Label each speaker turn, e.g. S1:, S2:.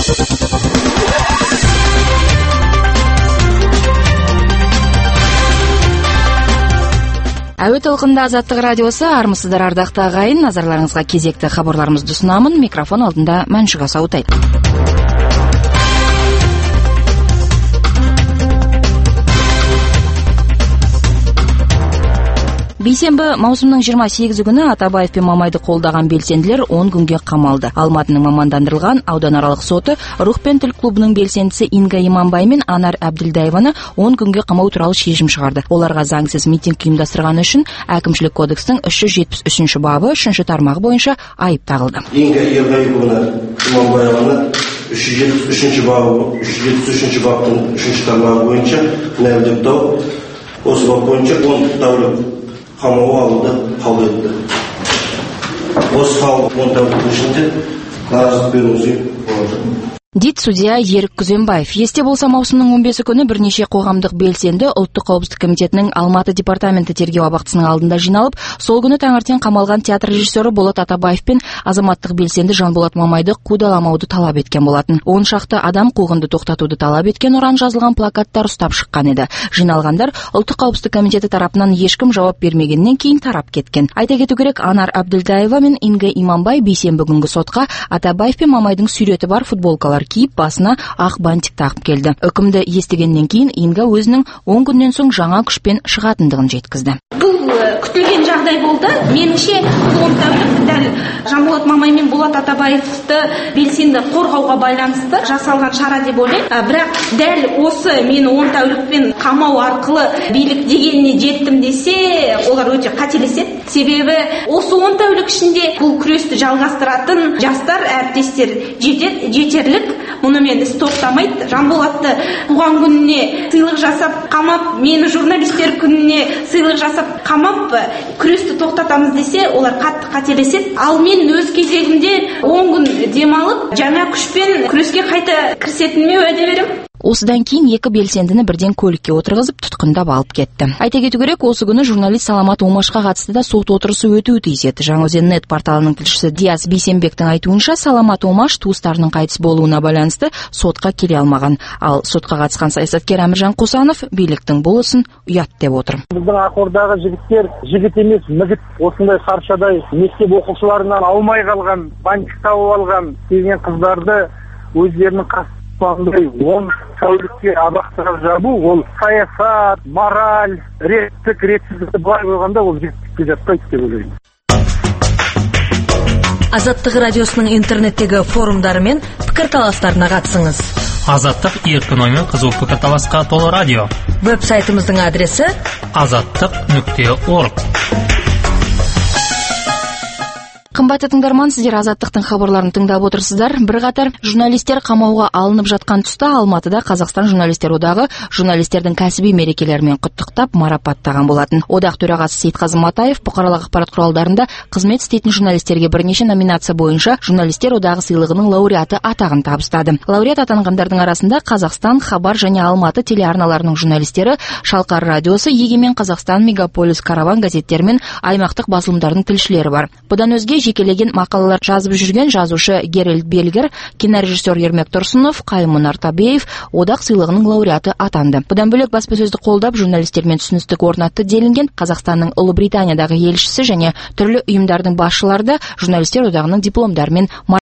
S1: Әуе толқында Азаттық радиосы, армысыздар ардақты ағайын, назарларыңызға кезекті хабарларымызды ұсынамын. Микрофон алдында Мәншүк Асаутай. Бейсенбі маусымның 28 күні Атабаев пен Мамайды қолдаған белсенділер 10 күнге қамалды. Алматының мамандандырылған ауданаралық соты Рух пен тіл клубының белсендісі Инга Иманбай мен Анар Әбділдаеваны 10 күнге қамау туралы шешім шығарды. Оларға заңсыз митинг ұйымдастырғаны үшін әкімшілік кодекстің 373 бабы 3 тармағы бойынша айып тағылды.
S2: Инга Иманбаеваны 373 бабының 3 тармағы бойынша кінәлдеу, осы бап бойынша 10 тәулік қамауға алуды қабыл етті. Осы қаулы 10 тәуліктің ішінде наразылық беруіңізге болады.
S1: Дейді судья Ерік Күзембаев. Есте болса, маусымның 15 күні бірнеше қоғамдық белсенді ұлттық қауіпсіздік комитетінің Алматы департаменті тергеу абақтысының алдында жиналып, сол күні таңертең қамалған театр режиссері Болат Атабаев пен азаматтық белсенді Жанболат Мамайды қудаламауды талап еткен болатын. 10 шақты адам қуғынды тоқтатуды талап еткен ұран жазылған плакаттар ұстап шыққан еді. Жиналғандар ұлттық қауіпсіздік комитеті тарапынан ешкім жауап бермегеннен кейін тарап кеткен. Айта кету керек, Анар Әбділдаева мен Инга Иманбай бейсенбі күнгі сотқа Атабаев пен Мамайдың суреті бар футболкалар киіп, басына ақ бантик тағып келді. Үкімді естігеннен кейін Инга өзінің 10 күннен соң жаңа күшпен шығатындығын жеткізді.
S3: Бұл күтілген жағдай болды. Меніңше бұл тәулік дәл Жанболат Мамай мен Болат Атабаевты белсенді қорғауға байланысты жасалған шара деп ойлаймын. Бірақ дәл осы мені 10 тәулікпен қамау арқылы билік дегеніне жеттім десе, олар өте қателеседі. Себебі осы 10 тәулік ішінде бұл күресті жалғастыратын жастар, әріптестер жетерлік. Мұнымен іс тоқтамайды. Жанболатты туған күніне сыйлық жасап қамап, мені журналистер күніне сыйлық жасап қамап, күресті тоқтатамыз десе, олар қатты қателеседі. Ал мен өз кезегімде 10 күн демалып, жаңа күшпен күреске қайта кірісетініме уәде беремін.
S1: Осыдан кейін екі белсендіні бірден көлікке отырғызып тұтқындап алып кетті. Айта кету керек, осы күні журналист Саламат Омашқа қатысты да сот отырысы өтуі тиіс еді. Жаңаөзен нет порталының тілшісі Диас Бейсенбектің айтуынша, Саламат Омаш туыстарының қайтыс болуына байланысты сотқа келе алмаған. Ал сотқа қатысқан саясаткер Әміржан Қосанов биліктің бұл ісін ұят деп отыр.
S4: Біздің Ақордаға жігіттер жігіт емес, мүгіт, осындай қаршадай мектеп оқушыларынан алмай қалған, бантик тауып алған деген қыздарды өздерінің қасында 10 тәулікке абақтыға жабу, ол саясат, мораль, реттік, ретсіздікті былай қойғанда ол жетістікке жатпайды деп ойлаймын.
S5: Азаттық радиосының интернеттегі форумдары мен пікірталастарына қатысыңыз.
S6: Азаттық еркін оймен қызу пікірталасқа толы радио.
S5: Веб-сайтымыздың адресі
S6: azаттық.org.
S1: Қымбатты тыңдарман, сіздер Азаттықтың хабарларын тыңдап отырсыздар. Бірқатар журналистер қамауға алынып жатқан тұста Алматыда Қазақстан журналистер одағы журналистердің кәсіби мерекелерімен құттықтап марапаттаған болатын. Одақ төрағасы Сейтқазы Матаев бұқаралық ақпарат құралдарында қызмет істейтін журналистерге бірнеше номинация бойынша журналистер одағы сыйлығының лауреаты атағын табыстады. Лауреат атанғандардың арасында Қазақстан, Хабар және Алматы телеарналарының журналистері, Шалқар радиосы, Егемен Қазақстан, Мегаполис, Караван газеттері мен аймақтық басылымдардың тілшілері бар. Бұдан өзге жекелеген мақалалар жазып жүрген жазушы Геральд Бельгер, кинорежиссер Ермек Тұрсынов, Қаймон Артабеев одақ сыйлығының лауреаты атанды. Бұдан бөлек баспасөзді қолдап журналистермен түсіністік орнатты делінген Қазақстанның Ұлыбританиядағы елшісі және түрлі ұйымдардың басшылары да журналистер одағының дипломдарымен